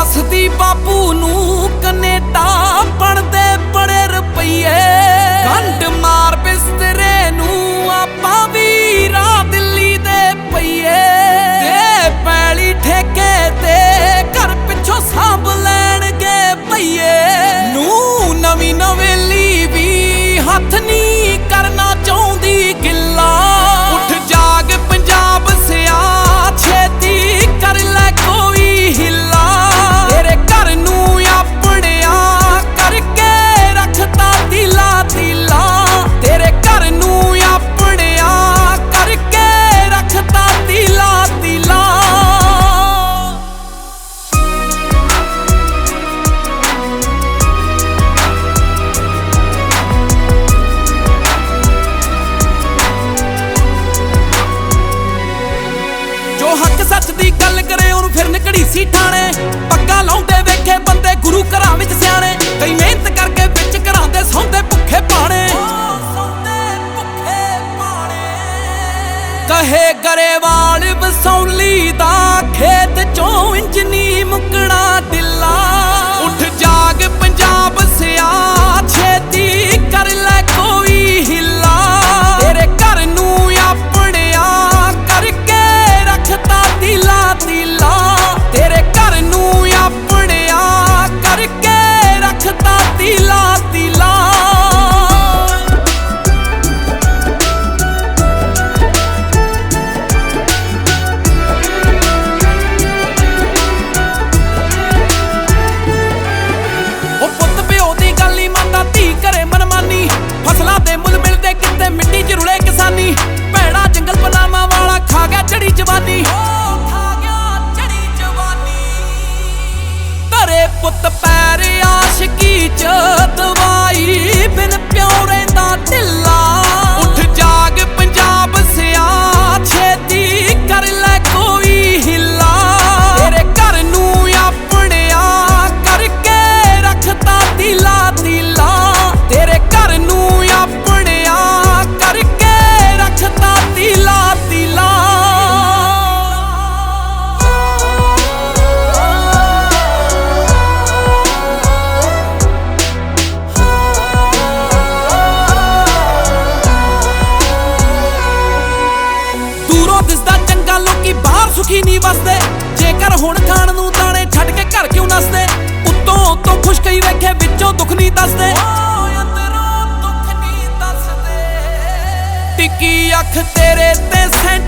ਦੱਸਦੀ ਬਾਪੂ ਨੂੰ ਕੈਨੇਡਾ ਬਣਦੇ ਬੜੇ ਰੁਪਈਏ। ਗੰਢ ਮਾਰ ਬਿਸਤਰੇ ਨੂੰ ਆਪਾਂ ਵੀ ਰਾਹ ਦਿੱਲੀ ਦੇ ਪਈਏ। ਤੇ ਪੈਲੀ ਠੇਕੇ ਤੇ ਘਰ ਪਿੱਛੋਂ ਸਾਂਭ ਲੈਣਗੇ ਭਈਏ। ਨੂੰ ਨਵੀਂ ਨਵੇਲੀ ਵੀ ਹੱਥ ਨਹੀਂ ਕਰਨਾ ਚਾਹੁੰਦੀ ਗਿੱਲਾ। ਉੱਠ ਜਾਗ ਪੰਜਾਬ ਸਿਆ ਛੇਤੀ ਕਰ ਲੈ ਕੋਈ ਹਿੱਲਾ। ਤੇਰੇ ਘਰ ਨੂੰ ਆਪਣਿਆ ਕਰਕੇ ਰੱਖਤਾ ਦਿਲਾ ਦਿਲਾ। ਤੇਰੇ ਘਰ ਨੂੰ ਆਪਣਿਆ ਕਰਕੇ ਰੱਖਤਾ ਦਿਲਾ ਦਿਲਾ। ਜੋ ਹੱਕ ਸੱਚ ਦੀ ਗੱਲ ਕਰੇ ਉਹਨੂੰ ਫਿਰ ਘੜੀਸੀ ਠਾਣੇ। ਪੱਗਾਂ ਲਾਉਂਦੇ ਵੇਖੇ ਬੰਦੇ ਗੁਰੂ ਘਰਾਂ ਵਿੱਚ ਸਿਆਣੇ। ਕਈ ਮਿਹਨਤ ਕਰਕੇ ਵਿੱਚ ਘਰਾਂ ਦੇ ਸੌਂਦੇ ਭੁੱਖੇ ਪਾਣੇ। ਕਹੇ ਗਰੇਵਾਲ ਵਸੌਲੀ ਦਾ ਖੇਤ ਚੋਂ ਇੰਜ ਨੀ ਮੁੱਕਣਾ ਢਿੱਲਾ। ਉੱਠ ਜਾਗ ਪੰਜਾਬ ਸਿਆ ਛੇਤੀ ਕਰ ਲੈ ਕੋਈ ਹਿੱਲਾ। ਤੇਰੇ ਘਰ ਨੂੰ ਆਪਣਿਆ ਕਰਕੇ ਰੱਖਤਾ ਦਿਲਾ ਦਿਲਾ। ਤੇਰੇ ਘਰ ਨੂੰ ਆਪਣਿਆ ਕਰਕੇ ਰੱਖਤਾ ਦਿਲਾ ਦਿਲਾ। ਉਹ ਪੁੱਤ ਪਿਓ ਦੀ ਗੱਲ ਹੀ ਮੰਨਦਾ ਧੀ ਘਰੇ ਮਨਮਾਨੀ। ਫਸਲਾਂ ਦੇ ਮੁੱਲ ਮਿਲਦੇ ਕਿਤੇ ਮਿੱਟੀ 'ਚ ਰੁਲੇ ਕਿਸਾਨੀ। ਭੈੜਾ ਜੰਗਲ ਪਨਾਮਾ ਵਾਲਾ ਖਾ ਗਿਆ ਚੜੀ ਜਵਾਨੀ। ਧਰੇ ਪੁੱਤ ਪੈਰ ਆਸ਼ਕੀ 'ਚ ਦਵਾਈ ਬਿਨ ਪਿਓ ਰਹਿੰਦਾ ਢਿੱਲਾ। ਉੱਠ ਜਾਗ ਪੰਜਾਬ ਸਿਆ ਛੇਤੀ ਕਰ ਲੈ ਕੋਈ ਹਿੱਲਾ। ਤੇਰੇ ਘਰ ਨੂੰ ਆਪਣਿਆ ਕਰਕੇ ਰੱਖਤਾ ਦਿਲਾ ਦਿਲਾ। ਤੇਰੇ ਘਰ ਨੂੰ ਆਪਣਿਆ ਕਰਕੇ ਰੱਖਤਾ ਦਿਲਾ ਦਿਲਾ। ਦੂਰੋਂ ਦਿਸਦਾ ਚੰਗਾ ਲੋਕੀ ਬਾਹਰ ਸੁਖੀ ਨਹੀਂ ਵਸਦੇ। ਜੇਕਰ ਹੁਣ ਖਾਣ ਨੂੰ ਦਾਣੇ ਛੱਡ ਕੇ ਘਰ ਕਿਉਂ ਨੱਸਦੇ। ਉੱਤੋਂ ਖੁਸ਼ ਕਈ ਵੇਖੇ ਵਿੱਚੋਂ ਦੁੱਖ ਨਹੀਂ ਦੱਸਦੇ। ਟਿੱਕੀ ਅੱਖ ਤੇਰੇ ਤੇ